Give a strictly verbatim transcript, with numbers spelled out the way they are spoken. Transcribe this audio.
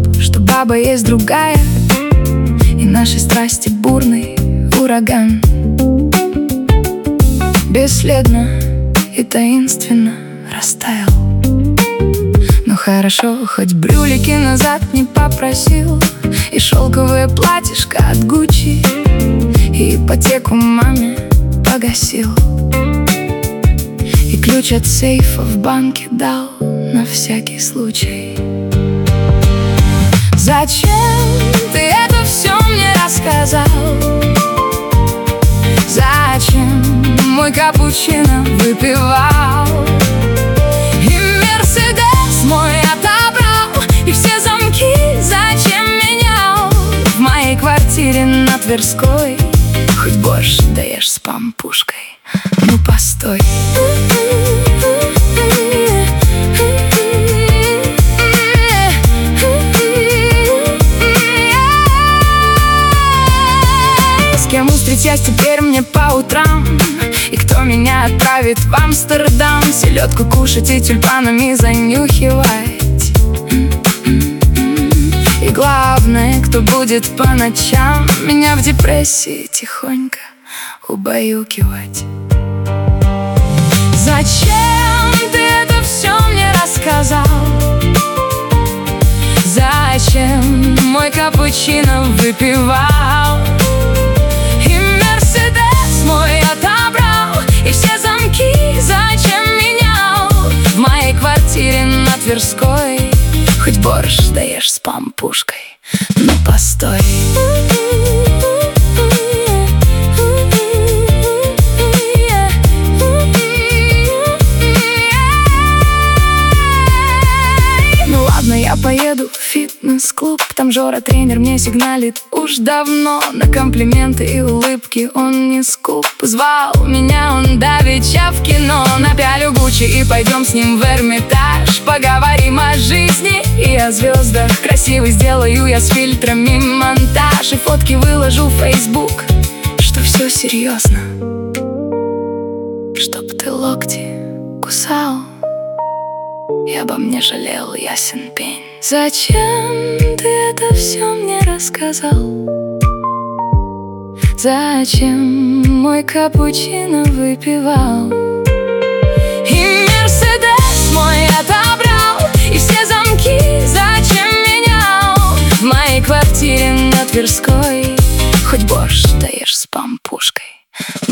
что баба есть другая, и нашей страсти бурный ураган. Бесследно и таинственно растаял. Ну хорошо, хоть брюлики назад не попросил, и шелковое платьишко от Гуччи, и ипотеку маме погасил, и ключ от сейфа в банке дал на всякий случай. Зачем ты это все мне рассказал? Зачем мой капучино выпивал? И Мерседес мой отобрал, и все замки зачем менял? В моей квартире на Тверской хоть борщ даешь с пампушкой. Ну постой. С кем устречать теперь мне по утрам? И кто меня отправит в Амстердам? Селедку кушать и тюльпанами занюхивать. И главное, кто будет по ночам меня в депрессии тихонько убаюкивать. Зачем ты это все мне рассказал? Зачем мой капучино выпивал? И Мерседес мой отобрал, и все замки зачем менял? В моей квартире на Тверской хоть борщ даешь с пампушкой. Ну постой. Ну ладно, я поеду в фитнес-клуб. Там Жора, тренер, мне сигналит уж давно. На комплименты и улыбки он не скуп. Звал меня он давеча в кино. Напялю Гуччи и пойдем с ним в Эрмитаж. Поговорим о жизни и о звездах. Красивый сделаю я с фильтрами монтаж, и фотки выложу в Facebook, что все серьезно, чтоб ты локти кусал и обо мне жалел, ясен пень. Зачем ты это все мне рассказал? Зачем мой капучино выпивал? И Мерседес мой отобрал, и все замки зачем менял? В моей квартире на Тверской хоть борщ даешь с пампушкой.